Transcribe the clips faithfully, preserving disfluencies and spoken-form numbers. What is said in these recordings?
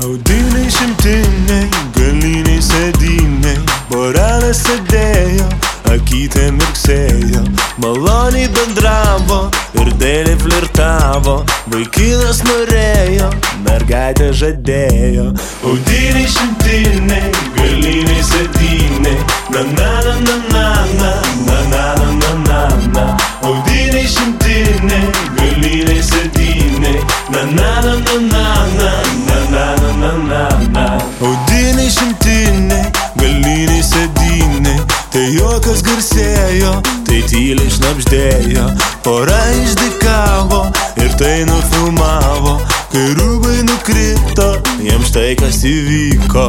Audiniai šimtiniai, galiniai sėdiniai, porelės sėdėjo, akytė mirksėjo, maloniai bendravo ir dailiai flirtavo. Vaikinas norėjo, mergaitė žadėjo. Audiniai šimtiniai, galiniai sėdiniai, na na na na na na na na na na na. Audiniai šimtiniai, galiniai sėdiniai, na na na na na na na na na na na. Audiniai šimtiniai, galiniai sėdiniai, tai juokas garsėjo, tai tyliai šnabždėjo. Pora išdykavo ir tai nufilmavo, kai rūbai nukrito, jiems štai kas įvyko.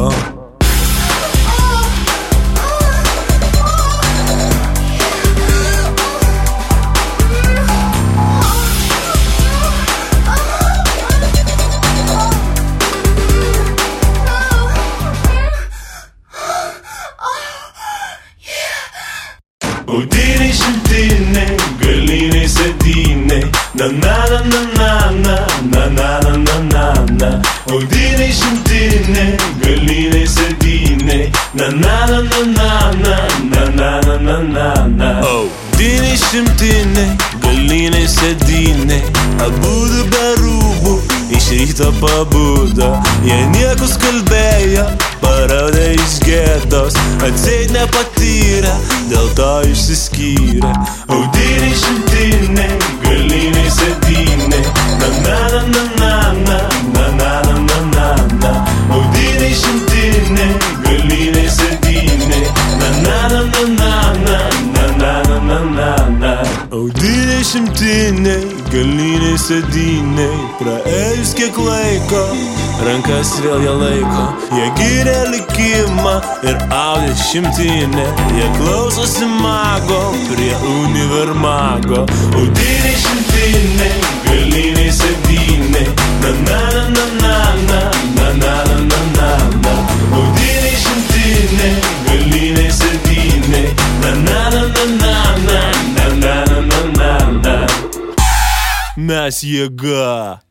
Audiniai šimtiniai, galiniai sėdiniai, na na na na na na na na na na na. Audiniai šimtiniai, galiniai sėdiniai, na na na na na na na na na na na. Audiniai šimtiniai, galiniai sėdiniai, abudu be rūbų, iš ryto pabudo. Jie niekus kalbėjo, paraudė iš gėdos, atseit nepatyrė, dėl to išsiskyrė. Audiniai šimtiniai, galiniai sėdiniai, na na na na na na na na na na na. Audiniai šimtiniai, galiniai sėdiniai, na na na na na na na na na na na. Audiniai šimtiniai, galiniai sėdiniai, praėjus kiek laiko, rankas vėl jie laiko. Jie gyrė likimą ir audė šimtinę, jie klausosi mago prie univermago. Audiniai šimtiniai, galiniai sėdiniai, na na na na na na na na na na na. Audiniai šimtiniai, galiniai sėdiniai, na na na na na na na na na na na. Mes jėga.